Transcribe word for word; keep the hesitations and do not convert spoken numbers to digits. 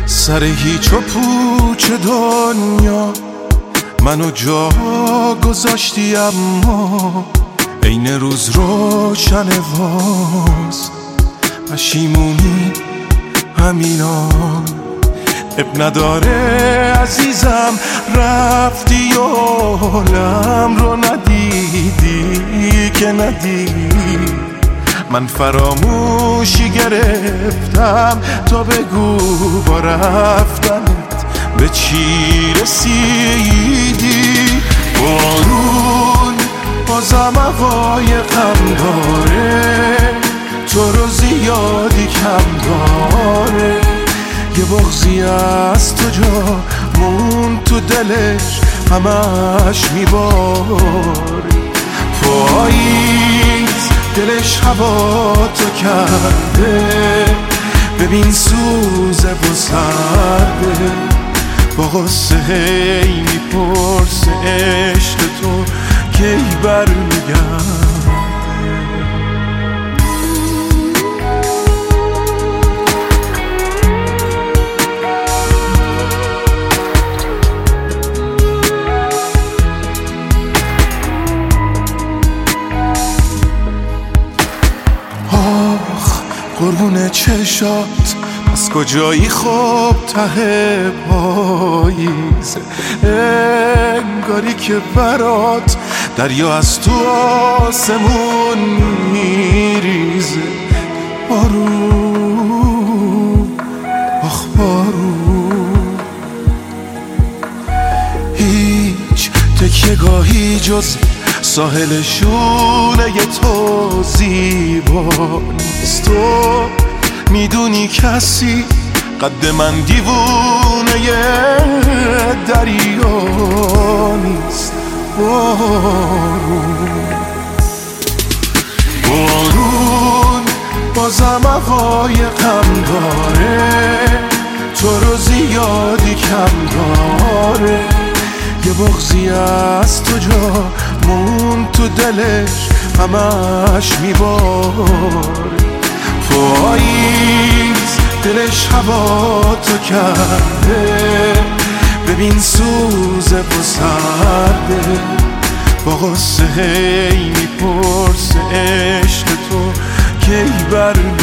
سر هیچ و پوچ دنیا منو جا گذاشتی، اما عین روز روشن واز پشیمونی همینان. اب نداره عزیزم رفتی و حالم رو ندیدی که ندیدی. من فراموشی گرفتم تا بگو با رفتنت به چی رسیدی. بارون بازم هوای غم داره، تو رو زیادی کم داره. یه بغضی از تو جا مون تو دلش همش میباری. پاییز دلش هوا تو کرده، ببین سوزه و سرده. با غصه هی میپرسه عشق تو کی برمیگرده. قربون چشات از کجایی خوب ته پاییز، انگاری که برات دریا از تو آسمون میریزه. بارون آخ بارون، هیچ تکیه‌گاهی جز ساحل شونه تو زیبا نیست. تو میدونی کسی قد من دیوونه دریا نیست. بارون بارون بازم هوای غم داره، تو رو زیادی کم داره. یه بغضی از تو جا مون تو دلش همش میباره. پاییز دلش هوا تو کرده، ببین سوزه و سرده. با غصه هی میپرسه عشق تو کی برمیگرده.